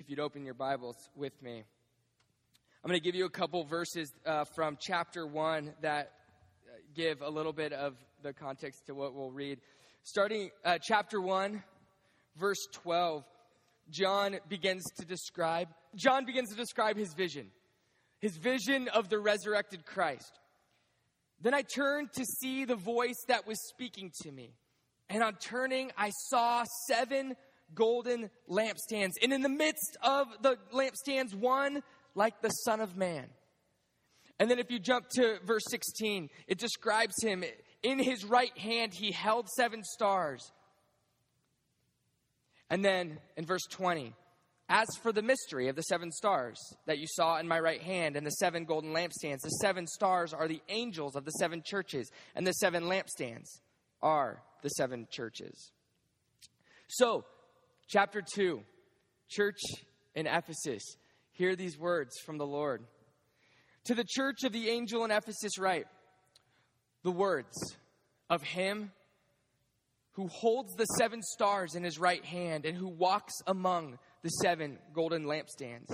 if you'd open your Bibles with me. I'm going to give you a couple verses from chapter 1 that give a little bit of the context to what we'll read. Starting chapter 1, verse 12, John begins to describe his vision of the resurrected Christ. Then I turned to see the voice that was speaking to me. And on turning, I saw 7 golden lampstands. And in the midst of the lampstands, one like the Son of Man. And then if you jump to verse 16, it describes him. In his right hand, he held 7 stars. And then in verse 20, as for the mystery of the 7 stars that you saw in my right hand and the 7 golden lampstands, the 7 stars are the angels of the 7 churches, and the 7 lampstands are the 7 churches. So, chapter 2, church in Ephesus. Hear these words from the Lord. To the church of the angel in Ephesus write, the words of him who holds the 7 stars in his right hand and who walks among the 7 golden lampstands.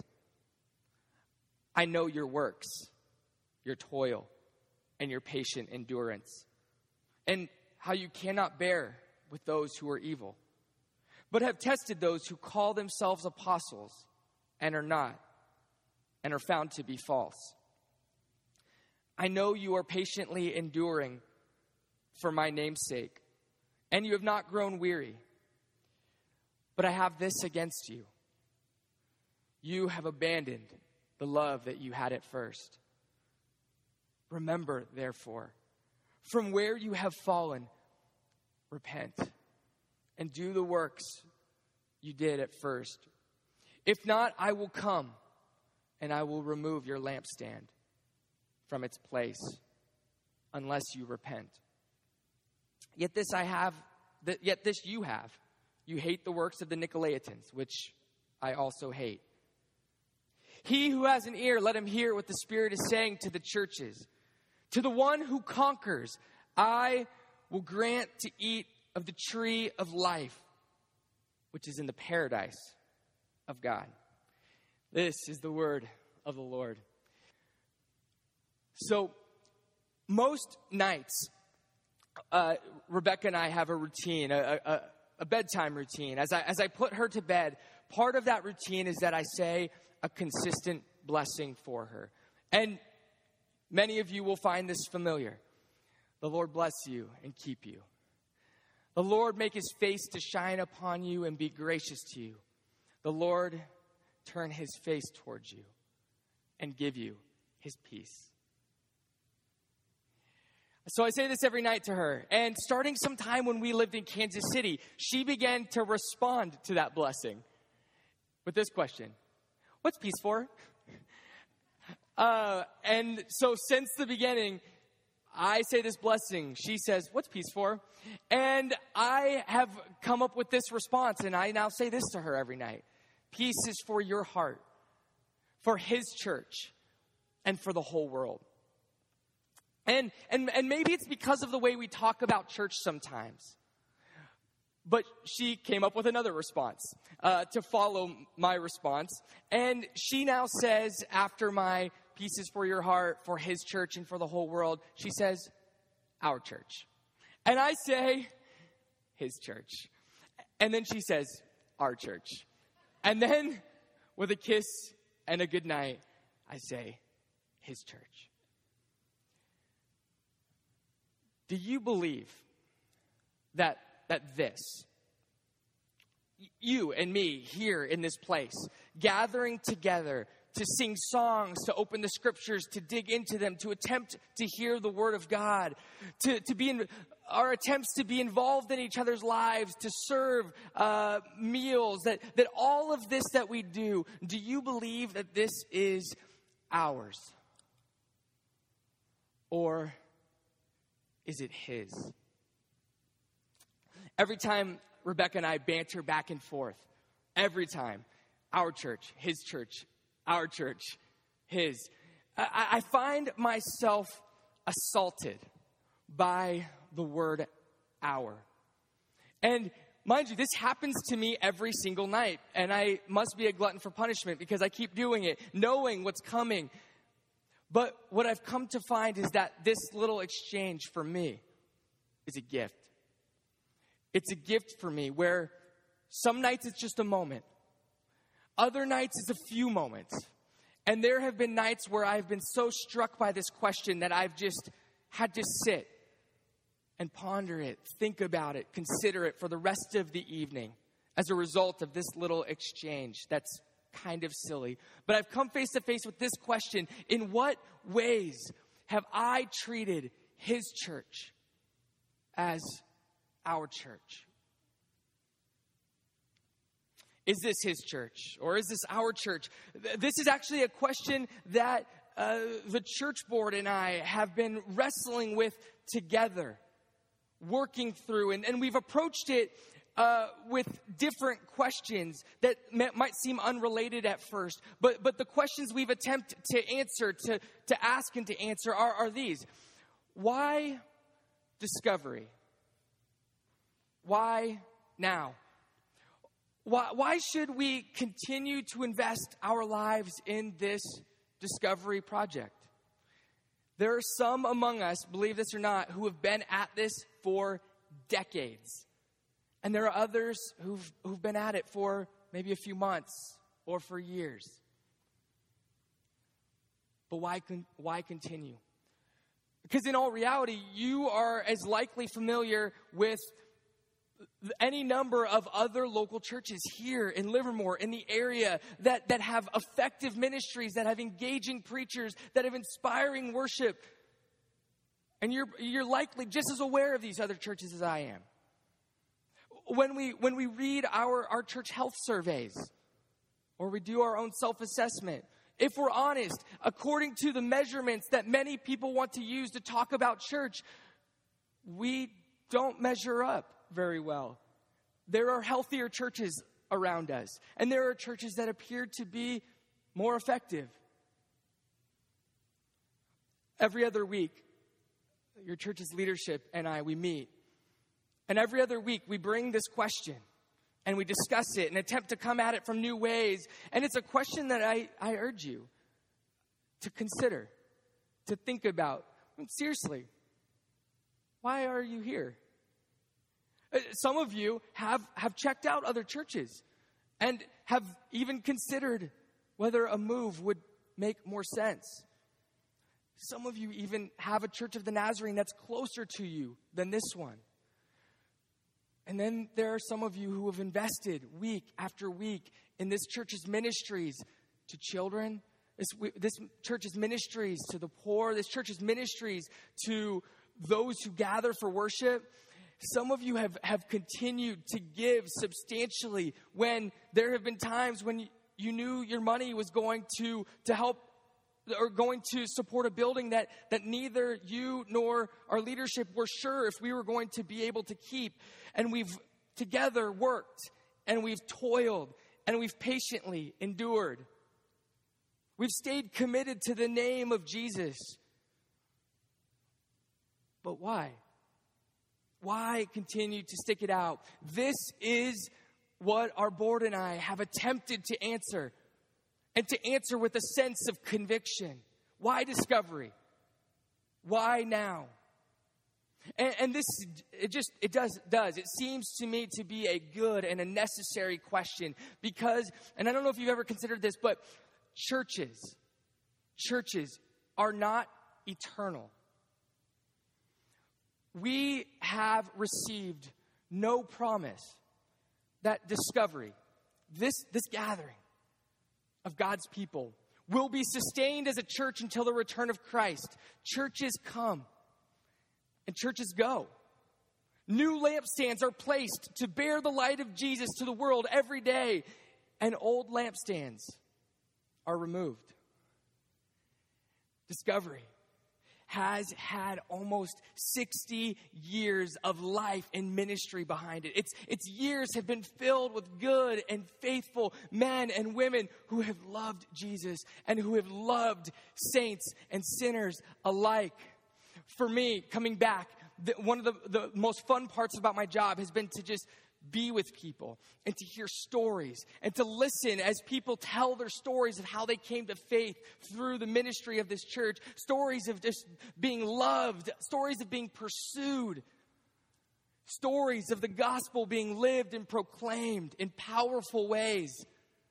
I know your works, your toil, and your patient endurance, and how you cannot bear with those who are evil, but have tested those who call themselves apostles and are not, and are found to be false. I know you are patiently enduring for my name's sake, and you have not grown weary. But I have this against you. You have abandoned the love that you had at first. Remember, therefore, from where you have fallen, repent, and do the works you did at first. If not, I will come, and I will remove your lampstand from its place, unless you repent. Yet this you have. You hate the works of the Nicolaitans, which I also hate. He who has an ear, let him hear what the Spirit is saying to the churches. To the one who conquers, I will grant to eat of the tree of life, which is in the paradise of God. This is the word of the Lord. So, most nights, Rebecca and I have a routine, a bedtime routine. As I put her to bed, part of that routine is that I say a consistent blessing for her. And many of you will find this familiar. The Lord bless you and keep you. The Lord make his face to shine upon you and be gracious to you. The Lord turn his face towards you and give you his peace. So I say this every night to her. And starting sometime when we lived in Kansas City, she began to respond to that blessing with this question. What's peace for? And so since the beginning, I say this blessing. She says, what's peace for? And I have come up with this response, and I now say this to her every night. Peace is for your heart, for his church, and for the whole world. And maybe it's because of the way we talk about church sometimes. But she came up with another response to follow my response. And she now says, after my pieces for your heart, for his church, and for the whole world, she says, our church. And I say, his church. And then she says, our church. And then, with a kiss and a good night, I say, his church. Do you believe that this, you and me here in this place, gathering together to sing songs, to open the scriptures, to dig into them, to attempt to hear the word of God, to be in our attempts to be involved in each other's lives, to serve meals, that all of this that we do you believe that this is ours? Or is it his? Every time Rebecca and I banter back and forth, every time, our church, his church, our church, his, I find myself assaulted by the word our. And mind you, this happens to me every single night, and I must be a glutton for punishment because I keep doing it, knowing what's coming. But what I've come to find is that this little exchange for me is a gift. It's a gift for me where some nights it's just a moment. Other nights it's a few moments. And there have been nights where I've been so struck by this question that I've just had to sit and ponder it, think about it, consider it for the rest of the evening as a result of this little exchange that's kind of silly. But I've come face to face with this question: in what ways have I treated his church as our church? Is this his church, or is this our church? This is actually a question that the church board and I have been wrestling with together, working through, and we've approached it with different questions that might seem unrelated at first, but the questions we've attempted to answer, to ask and to answer are these. Why discovery? Why now? Why should we continue to invest our lives in this discovery project? There are some among us, believe this or not, who have been at this for decades. And there are others who've been at it for maybe a few months or for years. But why continue? Because in all reality, you are as likely familiar with any number of other local churches here in Livermore, in the area, that have effective ministries, that have engaging preachers, that have inspiring worship. And you're likely just as aware of these other churches as I am. When we read our church health surveys, or we do our own self-assessment, if we're honest, according to the measurements that many people want to use to talk about church, we don't measure up very well. There are healthier churches around us, and there are churches that appear to be more effective. Every other week, your church's leadership and we meet. And every other week, we bring this question, and we discuss it and attempt to come at it from new ways. And it's a question that I urge you to consider, to think about. Seriously, why are you here? Some of you have checked out other churches and have even considered whether a move would make more sense. Some of you even have a Church of the Nazarene that's closer to you than this one. And then there are some of you who have invested week after week in this church's ministries to children, this church's ministries to the poor, this church's ministries to those who gather for worship. Some of you have continued to give substantially when there have been times when you knew your money was going to help or going to support a building that neither you nor our leadership were sure if we were going to be able to keep. And we've together worked, and we've toiled, and we've patiently endured. We've stayed committed to the name of Jesus. But why? Why continue to stick it out? This is what our board and I have attempted to answer, and to answer with a sense of conviction. Why discovery? Why now? And this, it does. It seems to me to be a good and a necessary question because, and I don't know if you've ever considered this, but churches are not eternal. We have received no promise that discovery, this gathering of God's people, will be sustained as a church until the return of Christ. Churches come and churches go. New lampstands are placed to bear the light of Jesus to the world every day, and old lampstands are removed. Discovery has had almost 60 years of life and ministry behind it. Its years have been filled with good and faithful men and women who have loved Jesus and who have loved saints and sinners alike. For me, coming back, one of the most fun parts about my job has been to just be with people and to hear stories and to listen as people tell their stories of how they came to faith through the ministry of this church, stories of just being loved, stories of being pursued, stories of the gospel being lived and proclaimed in powerful ways.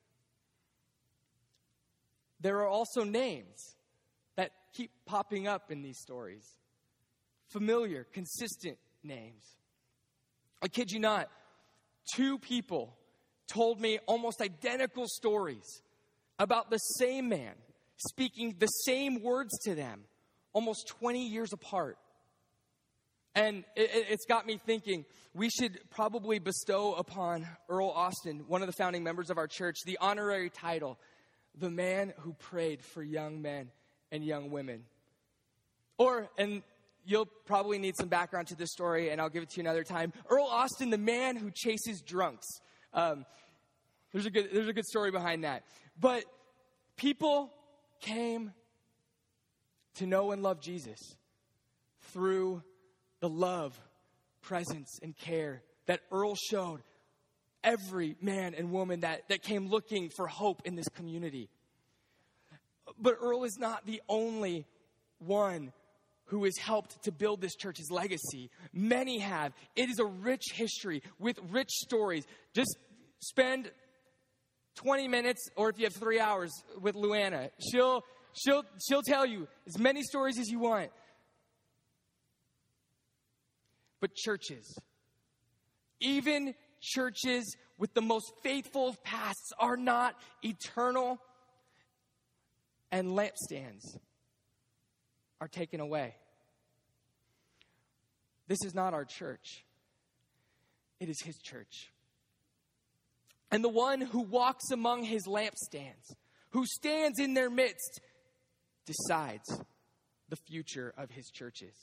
There are also names that keep popping up in these stories. Familiar, consistent names. I kid you not, 2 people told me almost identical stories about the same man speaking the same words to them almost 20 years apart. And it's got me thinking, we should probably bestow upon Earl Austin, one of the founding members of our church, the honorary title, the man who prayed for young men and young women. And you'll probably need some background to this story, and I'll give it to you another time. Earl Austin, the man who chases drunks. There's a good story behind that. But people came to know and love Jesus through the love, presence, and care that Earl showed every man and woman that came looking for hope in this community. But Earl is not the only one who has helped to build this church's legacy. Many have. It is a rich history with rich stories. Just spend 20 minutes, or if you have 3 hours, with Luana. She'll tell you as many stories as you want. But churches, even churches with the most faithful of pasts, are not eternal, and lampstands are taken away. This is not our church. It is his church. And the one who walks among his lampstands, who stands in their midst, decides the future of his churches.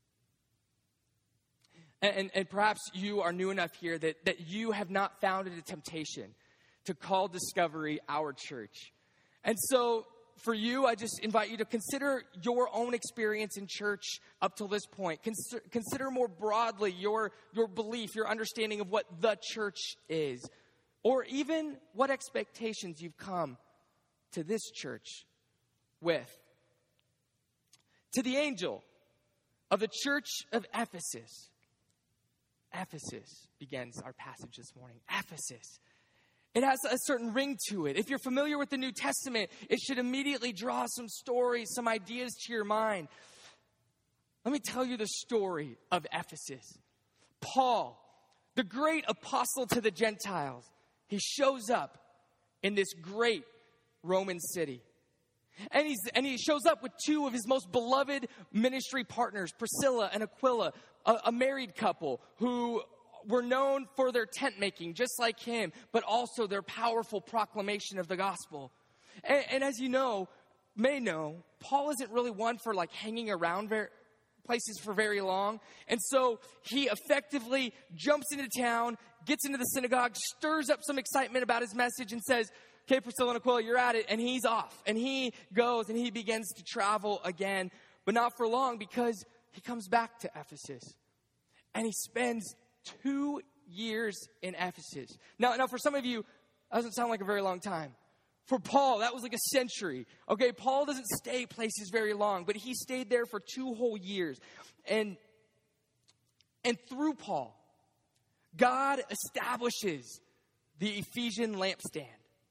And perhaps you are new enough here that you have not found it a temptation to call Discovery our church. And so for you, I just invite you to consider your own experience in church up till this point. Consider more broadly your belief, your understanding of what the church is, or even what expectations you've come to this church with. To the angel of the church of Ephesus. Ephesus begins our passage this morning. Ephesus. It has a certain ring to it. If you're familiar with the New Testament, it should immediately draw some stories, some ideas to your mind. Let me tell you the story of Ephesus. Paul, the great apostle to the Gentiles, he shows up in this great Roman city. And he shows up with 2 of his most beloved ministry partners, Priscilla and Aquila, a married couple who were known for their tent making, just like him, but also their powerful proclamation of the gospel. And as you may know, Paul isn't really one for hanging around places for very long. And so he effectively jumps into town, gets into the synagogue, stirs up some excitement about his message, and says, "Okay, Priscilla and Aquila, you're at it." And he's off. And he goes and he begins to travel again, but not for long, because he comes back to Ephesus. And he spends 2 years in Ephesus. Now, for some of you, that doesn't sound like a very long time. For Paul, that was like a century. Okay, Paul doesn't stay places very long, but he stayed there for 2 whole years. And through Paul, God establishes the Ephesian lampstand.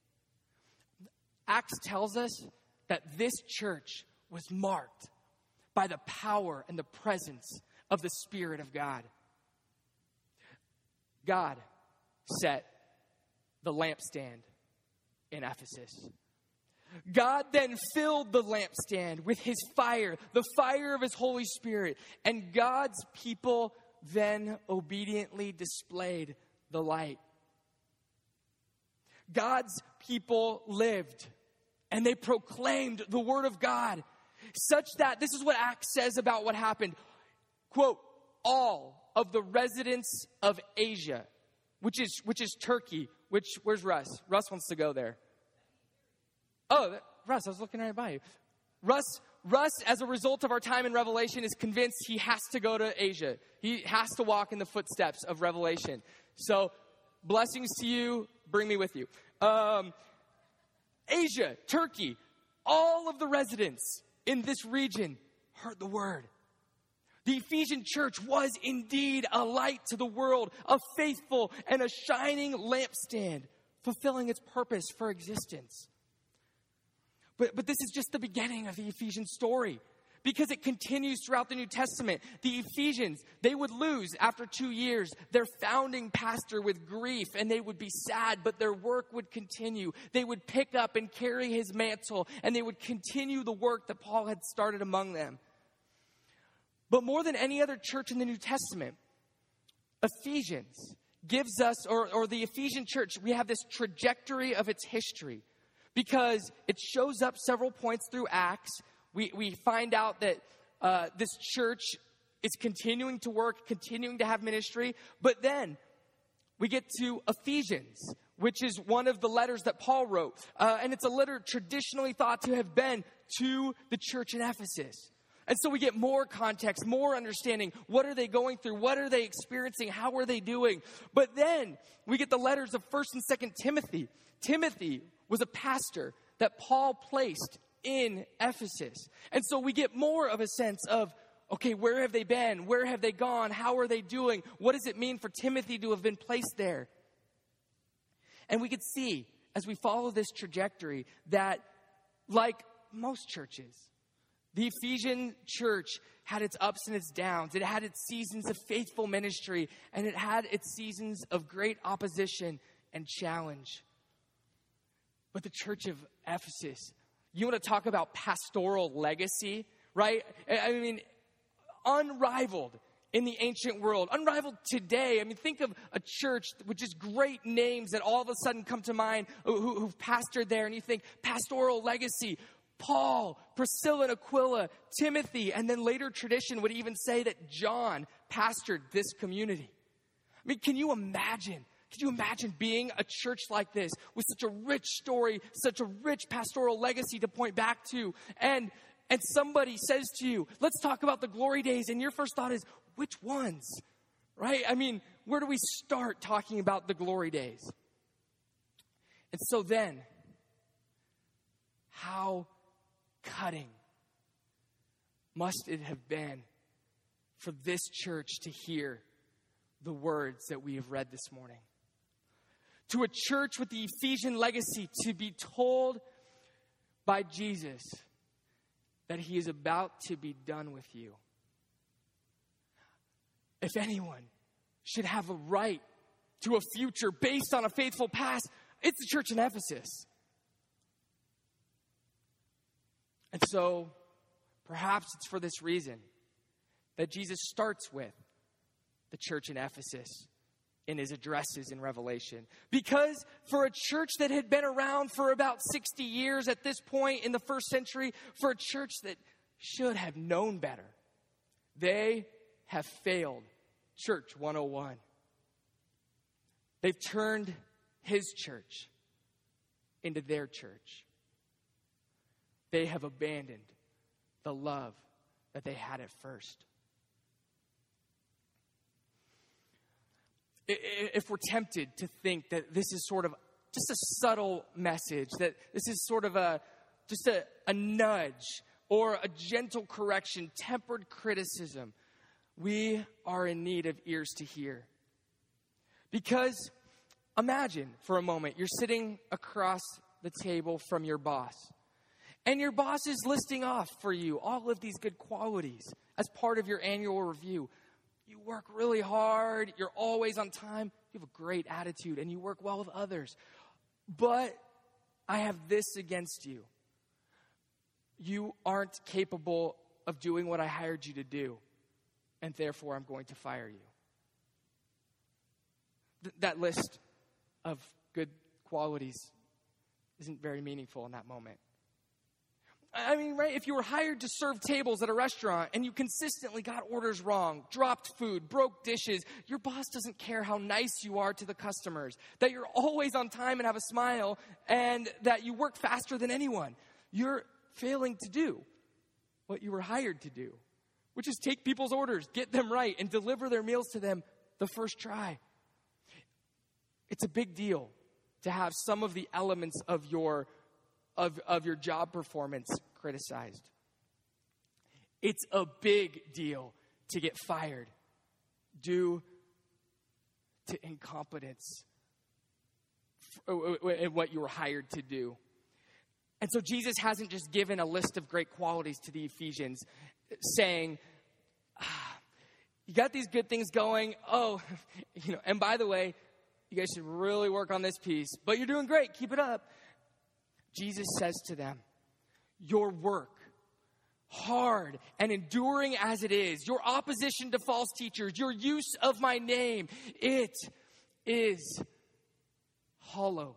Acts tells us that this church was marked by the power and the presence of the Spirit of God. God set the lampstand in Ephesus. God then filled the lampstand with his fire, the fire of his Holy Spirit, and God's people then obediently displayed the light. God's people lived and they proclaimed the word of God, such that, this is what Acts says about what happened, quote, all of the residents of Asia, which is Turkey, where's Russ? Russ wants to go there. Oh, Russ, I was looking right by you. Russ, as a result of our time in Revelation, is convinced he has to go to Asia. He has to walk in the footsteps of Revelation. So blessings to you. Bring me with you. Asia, Turkey, all of the residents in this region heard the word. The Ephesian church was indeed a light to the world, a faithful and a shining lampstand, fulfilling its purpose for existence. But this is just the beginning of the Ephesian story, because it continues throughout the New Testament. The Ephesians, they would lose, after 2 years, their founding pastor with grief, and they would be sad, but their work would continue. They would pick up and carry his mantle, and they would continue the work that Paul had started among them. But more than any other church in the New Testament, Ephesians gives us, or the Ephesian church, we have this trajectory of its history, because it shows up several points through Acts. We find out that this church is continuing to work, continuing to have ministry. But then we get to Ephesians, which is one of the letters that Paul wrote. And it's a letter traditionally thought to have been to the church in Ephesus. And so we get more context, more understanding. What are they going through? What are they experiencing? How are they doing? But then we get the letters of 1st and 2nd Timothy. Timothy was a pastor that Paul placed in Ephesus. And so we get more of a sense of, okay, where have they been? Where have they gone? How are they doing? What does it mean for Timothy to have been placed there? And we could see, as we follow this trajectory, that like most churches, the Ephesian church had its ups and its downs. It had its seasons of faithful ministry, and it had its seasons of great opposition and challenge. But the church of Ephesus, you want to talk about pastoral legacy, right? I mean, unrivaled in the ancient world, unrivaled today. I mean, think of a church with just great names that all of a sudden come to mind who've pastored there, and you think pastoral legacy. Paul, Priscilla and Aquila, Timothy, and then later tradition would even say that John pastored this community. I mean, can you imagine? Could you imagine being a church like this with such a rich story, such a rich pastoral legacy to point back to? And somebody says to you, let's talk about the glory days. And your first thought is, which ones? Right? I mean, where do we start talking about the glory days? And so then, how cutting must it have been for this church to hear the words that we have read this morning? To a church with the Ephesian legacy to be told by Jesus that he is about to be done with you. If anyone should have a right to a future based on a faithful past, it's the church in Ephesus. And so, perhaps it's for this reason that Jesus starts with the church in Ephesus in his addresses in Revelation. Because for a church that had been around for about 60 years at this point in the first century, for a church that should have known better, they have failed Church 101. They've turned his church into their church. They have abandoned the love that they had at first. If we're tempted to think that this is sort of just a subtle message, that this is sort of just a nudge or a gentle correction, tempered criticism, we are in need of ears to hear. Because imagine for a moment, you're sitting across the table from your boss, and your boss is listing off for you all of these good qualities as part of your annual review. You work really hard, you're always on time, you have a great attitude, and you work well with others. But I have this against you. You aren't capable of doing what I hired you to do, and therefore I'm going to fire you. That list of good qualities isn't very meaningful in that moment. I mean, right, if you were hired to serve tables at a restaurant and you consistently got orders wrong, dropped food, broke dishes, your boss doesn't care how nice you are to the customers, that you're always on time and have a smile, and that you work faster than anyone. You're failing to do what you were hired to do, which is take people's orders, get them right, and deliver their meals to them the first try. It's a big deal to have some of the elements of your job performance criticized. It's a big deal to get fired due to incompetence in what you were hired to do. And so Jesus hasn't just given a list of great qualities to the Ephesians, saying, you got these good things going. Oh, and by the way, you guys should really work on this piece, but you're doing great. Keep it up. Jesus says to them, your work, hard and enduring as it is, your opposition to false teachers, your use of my name, it is hollow.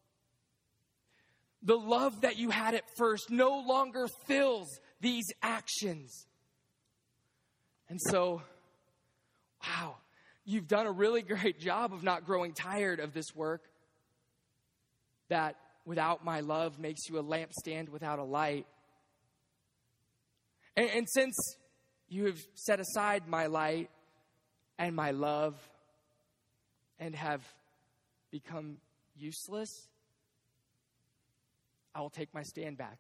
The love that you had at first no longer fills these actions. And so, wow, you've done a really great job of not growing tired of this work that without my love makes you a lampstand without a light. And since you have set aside my light and my love and have become useless, I will take my stand back.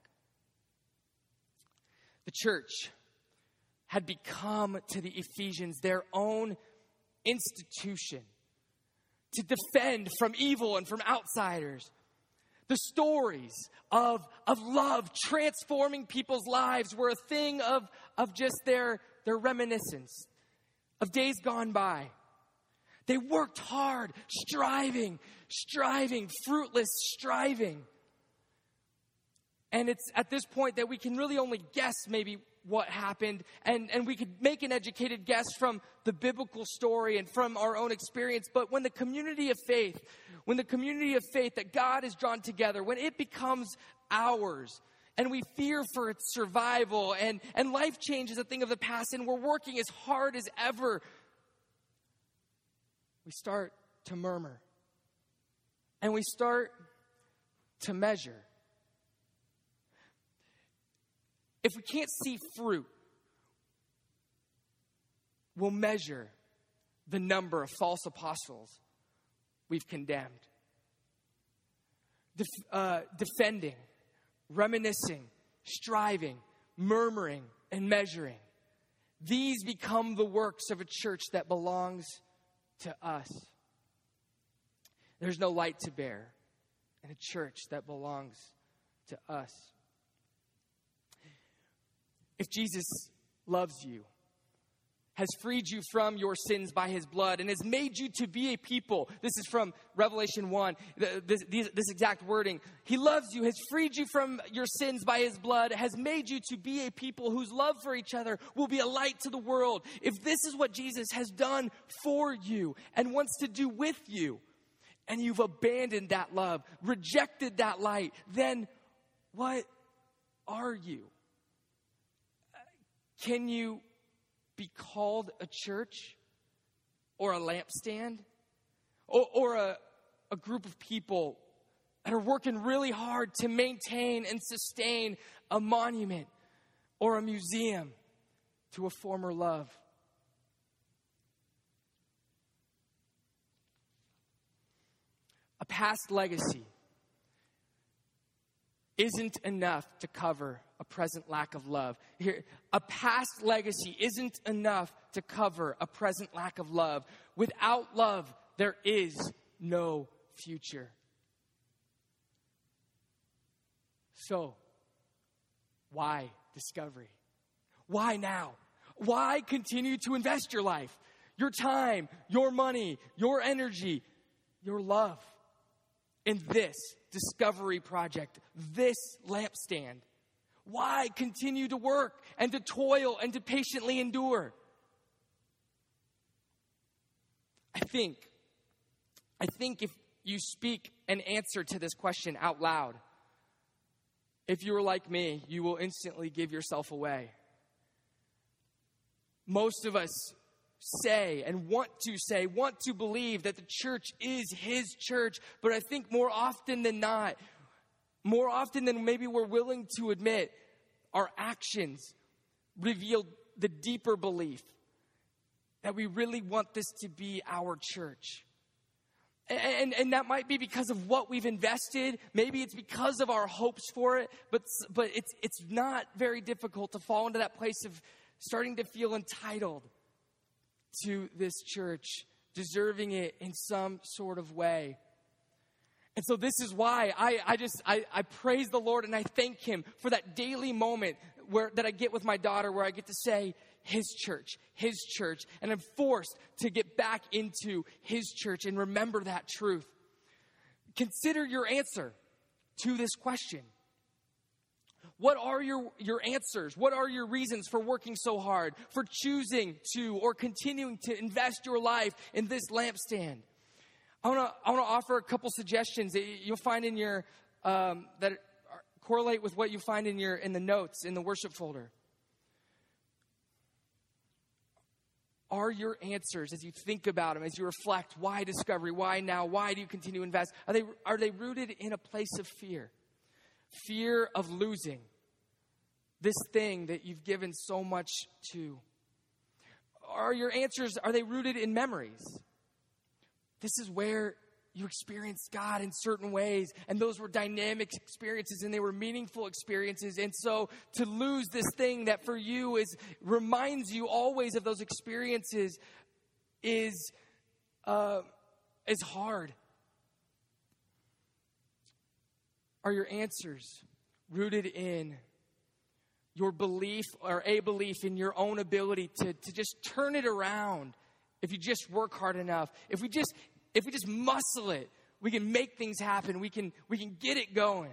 The church had become to the Ephesians their own institution to defend from evil and from outsiders. The stories of love transforming people's lives were a thing of just their reminiscence of days gone by. They worked hard, striving, fruitless striving. And it's at this point that we can really only guess maybe what happened, and we could make an educated guess from the biblical story and from our own experience. But when the community of faith that God has drawn together, when it becomes ours, and we fear for its survival, and life change is a thing of the past, and we're working as hard as ever, we start to murmur. And we start to measure. If we can't see fruit, we'll measure the number of false apostles we've condemned. Defending, reminiscing, striving, murmuring, and measuring. These become the works of a church that belongs to us. There's no light to bear in a church that belongs to us. If Jesus loves you, has freed you from your sins by his blood, and has made you to be a people. This is from Revelation 1, this exact wording. He loves you, has freed you from your sins by his blood, has made you to be a people whose love for each other will be a light to the world. If this is what Jesus has done for you and wants to do with you, and you've abandoned that love, rejected that light, then what are you? Can you be called a church or a lampstand or a group of people that are working really hard to maintain and sustain a monument or a museum to a former love? A past legacy isn't enough to cover a present lack of love. Here, a past legacy isn't enough to cover a present lack of love. Without love, there is no future. So, why Discovery? Why now? Why continue to invest your life, your time, your money, your energy, your love in this Discovery project, this lampstand? Why continue to work and to toil and to patiently endure? I think if you speak an answer to this question out loud, if you were like me, you will instantly give yourself away. Most of us say and want to believe that the church is his church, but I think more often than not, more often than maybe we're willing to admit, our actions reveal the deeper belief that we really want this to be our church. And that might be because of what we've invested. Maybe it's because of our hopes for it. But it's not very difficult to fall into that place of starting to feel entitled to this church, deserving it in some sort of way. And so this is why I praise the Lord and I thank Him for that daily moment that I get with my daughter, where I get to say, His church, and I'm forced to get back into His church and remember that truth. Consider your answer to this question. What are your answers? What are your reasons for working so hard, for choosing to or continuing to invest your life in this lampstand? I want to offer a couple suggestions that you'll find in your that correlate with what you find in the notes in the worship folder. Are your answers, as you think about them, as you reflect, why discovery, why now, why do you continue to invest? Are they rooted in a place of fear? Fear of losing this thing that you've given so much to? Are your answers, are they rooted in memories? This is where you experienced God in certain ways, and those were dynamic experiences, and they were meaningful experiences. And so to lose this thing that for you reminds you always of those experiences is hard. Are your answers rooted in your belief or a belief in your own ability to just turn it around? If you just work hard enough, if we just muscle it, we can make things happen. We can get it going.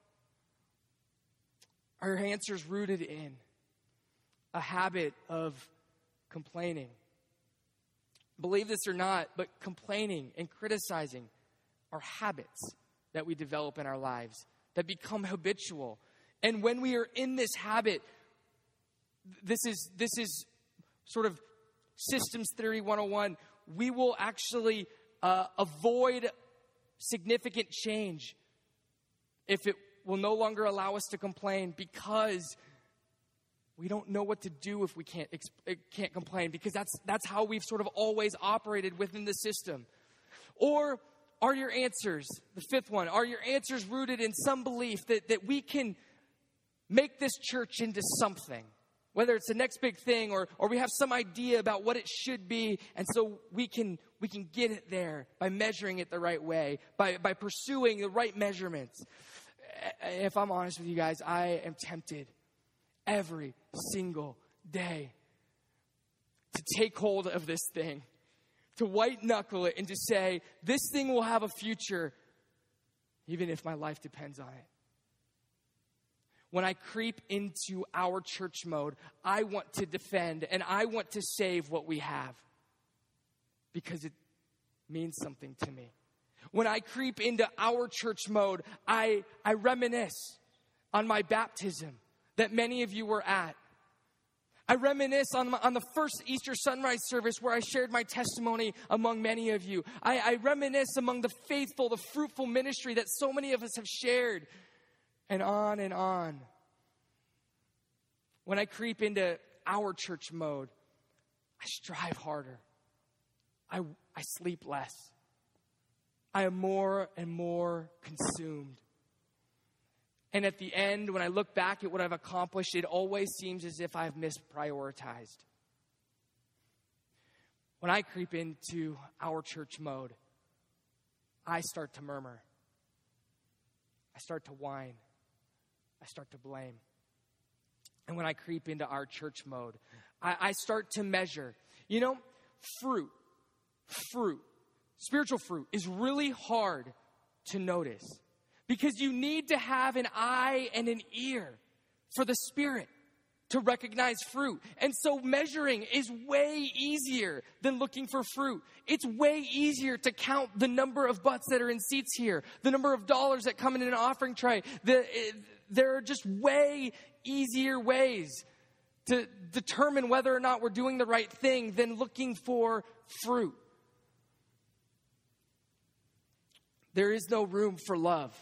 Are your answers rooted in a habit of complaining? Believe this or not, but complaining and criticizing are habits that we develop in our lives that become habitual. And when we are in this habit, this is sort of Systems Theory 101, we will actually avoid significant change if it will no longer allow us to complain, because we don't know what to do if we can't complain, because that's how we've sort of always operated within the system. Or are your answers, the fifth one, are your answers rooted in some belief that we can make this church into something? Whether it's the next big thing or we have some idea about what it should be, and so we can get it there by measuring it the right way, by pursuing the right measurements. If I'm honest with you guys, I am tempted every single day to take hold of this thing, to white knuckle it and to say, this thing will have a future even if my life depends on it. When I creep into our church mode, I want to defend and I want to save what we have because it means something to me. When I creep into our church mode, I reminisce on my baptism that many of you were at. I reminisce on the first Easter sunrise service where I shared my testimony among many of you. I reminisce among the faithful, the fruitful ministry that so many of us have shared. And on and on. When I creep into our church mode, I strive harder. I sleep less. I am more and more consumed. And at the end, when I look back at what I've accomplished, it always seems as if I've misprioritized. When I creep into our church mode, I start to murmur. I start to whine. I start to blame. And when I creep into our church mode, I start to measure. You know, fruit, spiritual fruit is really hard to notice because you need to have an eye and an ear for the Spirit to recognize fruit. And so measuring is way easier than looking for fruit. It's way easier to count the number of butts that are in seats here, the number of dollars that come in an offering tray. There are just way easier ways to determine whether or not we're doing the right thing than looking for fruit. There is no room for love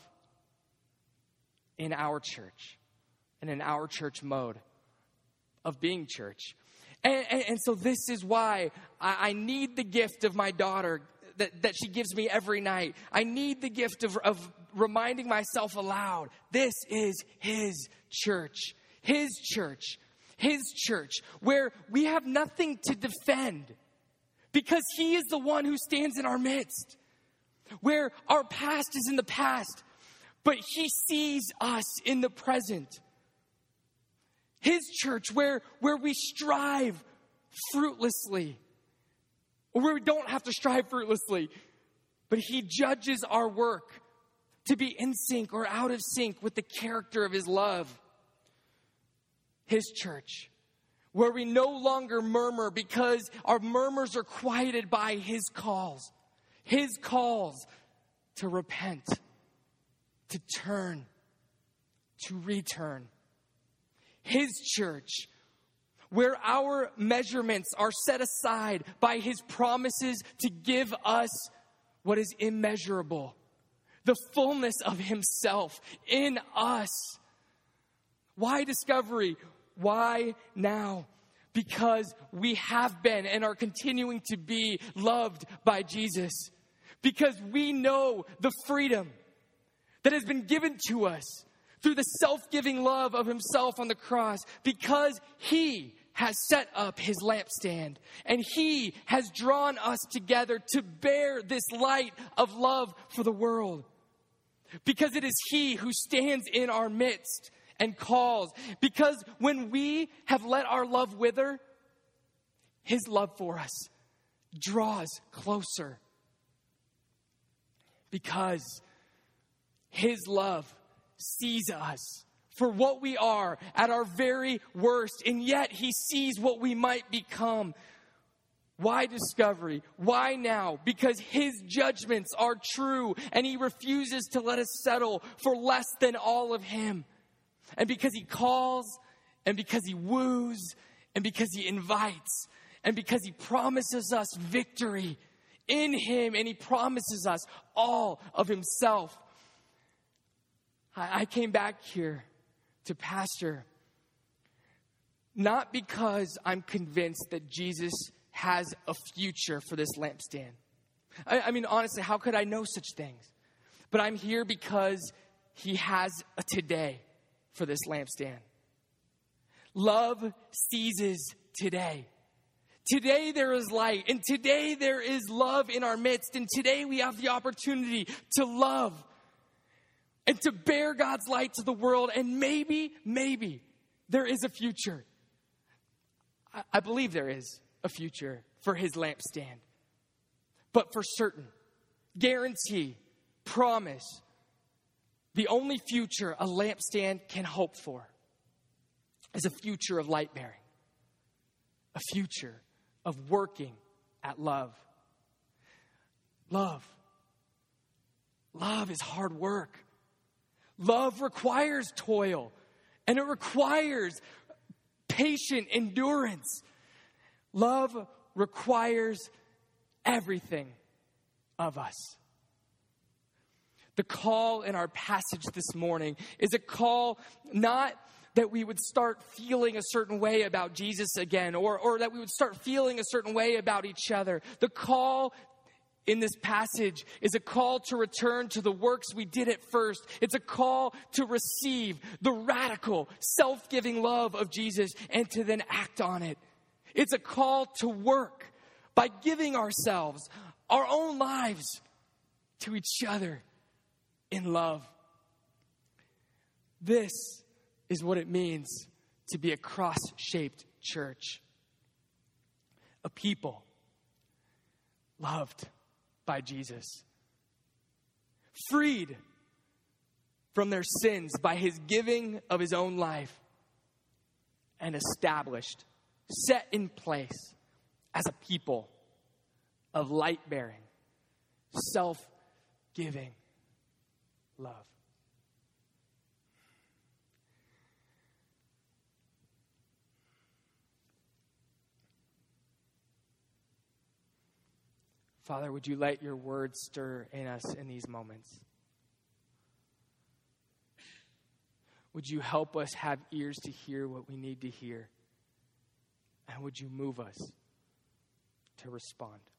in our church and in our church mode of being church. And so this is why I need the gift of my daughter that she gives me every night. I need the gift of reminding myself aloud, this is his church. His church. His church, where we have nothing to defend because he is the one who stands in our midst. Where our past is in the past, but he sees us in the present. His church, where we strive fruitlessly, or where we don't have to strive fruitlessly, but he judges our work to be in sync or out of sync with the character of his love. His church, where we no longer murmur because our murmurs are quieted by his calls to repent, to turn, to return. His church, where our measurements are set aside by his promises to give us what is immeasurable, the fullness of himself in us. Why Discovery? Why now? Because we have been and are continuing to be loved by Jesus. Because we know the freedom that has been given to us through the self-giving love of himself on the cross. Because he has set up his lampstand and he has drawn us together to bear this light of love for the world. Because it is he who stands in our midst and calls. Because when we have let our love wither, his love for us draws closer. Because his love sees us for what we are at our very worst, and yet he sees what we might become. Why Discovery? Why now? Because his judgments are true, and he refuses to let us settle for less than all of him. And because he calls, and because he woos, and because he invites, and because he promises us victory in him, and he promises us all of himself. I came back here to pastor not because I'm convinced that Jesus has a future for this lampstand. I mean, honestly, how could I know such things? But I'm here because he has a today for this lampstand. Love seizes today. Today there is light, and today there is love in our midst, and today we have the opportunity to love and to bear God's light to the world, and maybe there is a future. I believe there is a future for his lampstand. But for certain, guarantee, promise, the only future a lampstand can hope for is a future of light bearing, a future of working at love. Love is hard work. Love requires toil, and it requires patient endurance. Love requires everything of us. The call in our passage this morning is a call not that we would start feeling a certain way about Jesus again, or that we would start feeling a certain way about each other. The call in this passage is a call to return to the works we did at first. It's a call to receive the radical, self-giving love of Jesus and to then act on it. It's a call to work by giving ourselves, our own lives, to each other in love. This is what it means to be a cross-shaped church. A people loved by Jesus, freed from their sins by his giving of his own life, and established, set in place as a people of light-bearing, self-giving love. Father, would you let your word stir in us in these moments? Would you help us have ears to hear what we need to hear? And would you move us to respond?